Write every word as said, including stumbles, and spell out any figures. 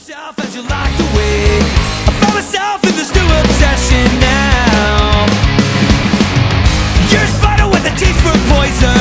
yourself as you're locked away. I found myself in this new obsession now. You're a spider with a teeth for poison.